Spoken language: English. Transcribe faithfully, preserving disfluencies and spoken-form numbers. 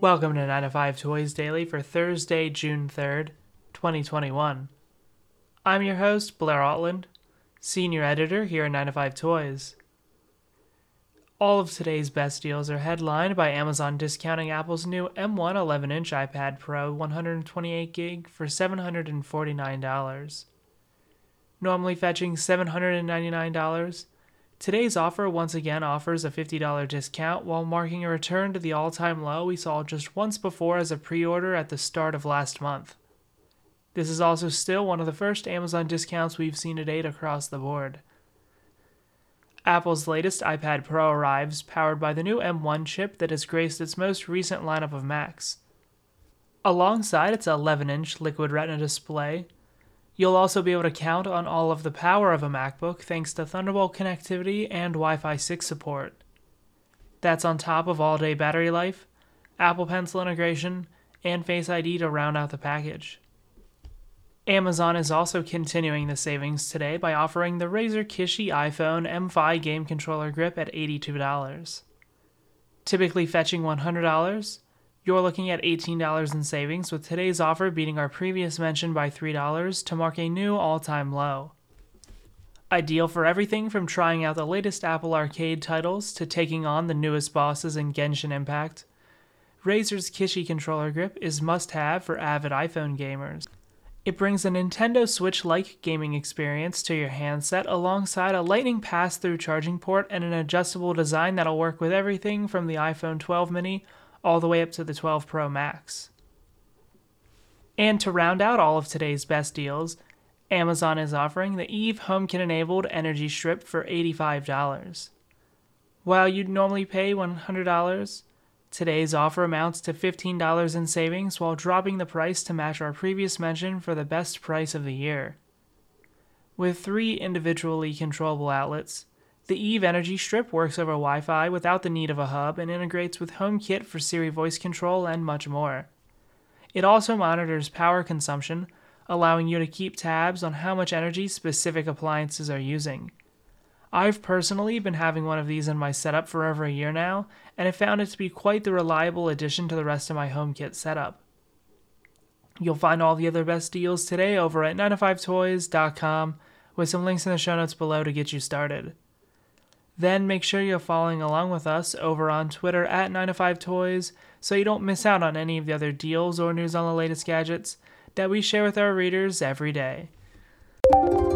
Welcome to nine to five Toys Daily for Thursday, June third, twenty twenty-one. I'm your host, Blair Altland, Senior Editor here at nine to five Toys. All of today's best deals are headlined by Amazon discounting Apple's new M one eleven inch iPad Pro one hundred twenty-eight gig for seven hundred forty-nine dollars. Normally fetching seven hundred ninety-nine dollars, today's offer once again offers a fifty dollars discount while marking a return to the all-time low we saw just once before as a pre-order at the start of last month. This is also still one of the first Amazon discounts we've seen to date across the board. Apple's latest iPad Pro arrives powered by the new M one chip that has graced its most recent lineup of Macs. Alongside its eleven inch Liquid Retina display, you'll also be able to count on all of the power of a MacBook thanks to Thunderbolt connectivity and Wi-Fi six support. That's on top of all-day battery life, Apple Pencil integration, and Face I D to round out the package. Amazon is also continuing the savings today by offering the Razer Kishi iPhone M five game controller grip at eighty-two dollars. Typically fetching one hundred dollars, you're looking at eighteen dollars in savings, with today's offer beating our previous mention by three dollars to mark a new all-time low. Ideal for everything from trying out the latest Apple Arcade titles to taking on the newest bosses in Genshin Impact, Razer's Kishi controller grip is must-have for avid iPhone gamers. It brings a Nintendo Switch-like gaming experience to your handset alongside a lightning pass-through charging port and an adjustable design that'll work with everything from the iPhone twelve mini all the way up to the twelve Pro Max. And to round out all of today's best deals, Amazon is offering the Eve HomeKit-enabled Energy Strip for eighty-five dollars. While you'd normally pay one hundred dollars, today's offer amounts to fifteen dollars in savings while dropping the price to match our previous mention for the best price of the year. With three individually controllable outlets, the Eve Energy Strip works over Wi-Fi without the need of a hub and integrates with HomeKit for Siri voice control and much more. It also monitors power consumption, allowing you to keep tabs on how much energy specific appliances are using. I've personally been having one of these in my setup for over a year now, and have found it to be quite the reliable addition to the rest of my HomeKit setup. You'll find all the other best deals today over at nine to five toys dot com, with some links in the show notes below to get you started. Then make sure you're following along with us over on Twitter at nine to five toys so you don't miss out on any of the other deals or news on the latest gadgets that we share with our readers every day.